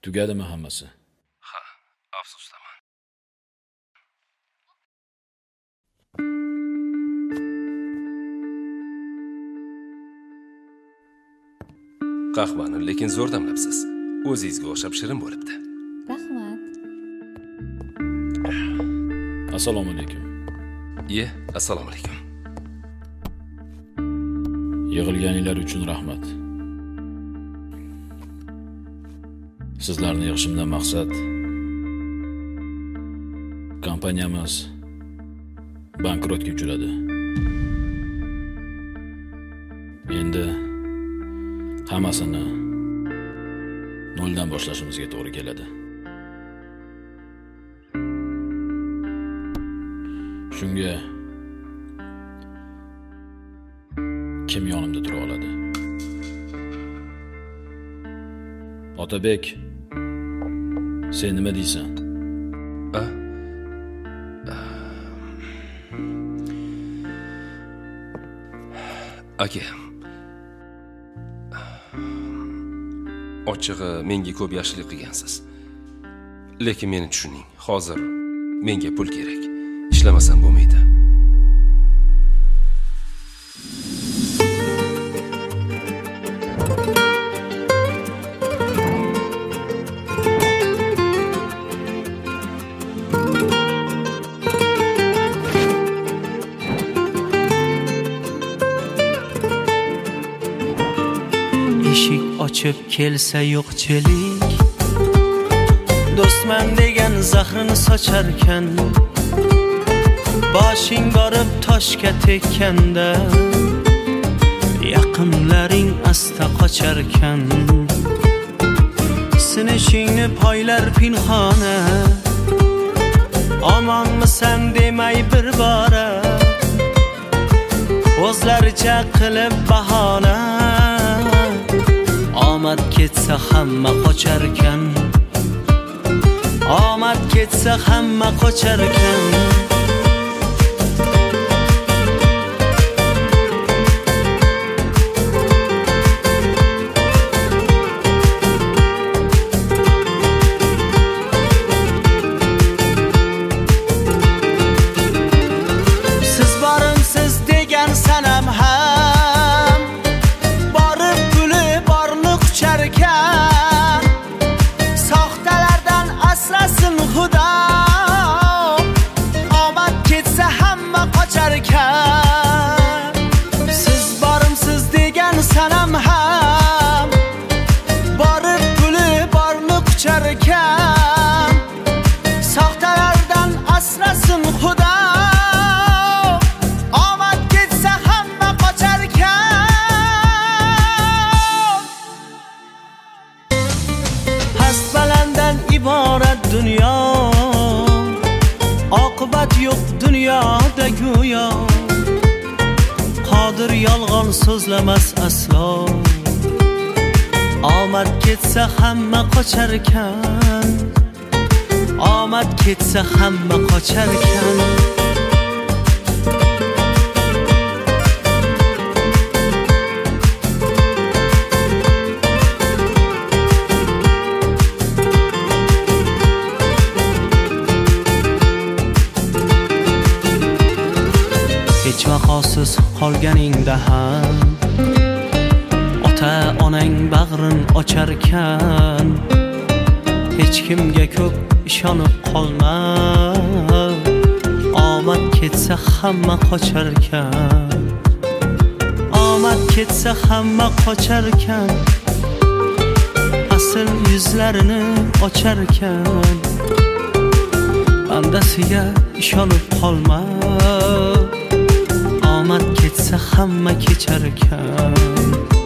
Tugadimi hammasi? Ha, afsusdaman. Qahvani lekin zo'r damlabsiz. O'zingizga o'xshab shirin bo'libdi. Rahmat. Assalomu alaykum. Assalomu alaykum. Yig'ilganinglar uchun rahmat. Sizlarni yig'ishimdan maqsad kompaniyamiz bankrotga uchradi. Endi hammasini noldan boshlashimizga to'g'ri keladi. Shunga kim yonimda tura oladi? Otabek, sen nima deysan? Aka. Ochig'i menga ko'p yaxshilik qilgansiz. Lekin meni tushuning, hozir menga pul kerak. Ishlamasam bo'lmaydi. Eshik ochib kelsa yo'qchilik, do'stman degan zahrini socharkan, boshing borib toshga tekkanda, yaqinlaring asta qocharkan, sinishingni poylar pinhona, omonmisan demay bir bora, o'zlaricha qilib bahona. Omad ketsa hamma qocharkan, omad ketsa hamma qocharkan. Siz borimsiz degan sanam ham borib puli borni qucharkan, soxtalardan asrasin Xudo. Omad ketsa hamma qocharkan. Siz borimsiz degan sanam ham borib puli borni qucharkan, soxtalardan asrasin Xudo. Omad ketsa hamma qocharkan. Past balanddan iborat dunyo, oqibat yo'q dunyoda go'yo. Qodir yolg'on so'zlamas aslo. Omad ketsa hamma qocharkan, omad ketsa hamma qocharkan. Hech vaqosiz qolganingda ham ota onang bag'rin ocharkan, hech kimga ko'p ishonib qolma. Omad ketsa hamma qocharkan, omad ketsa hamma qocharkan. Asl yuzlarini ocharkan, bandasiga ishonib qolma. Omad ketsa hamma kecharkan.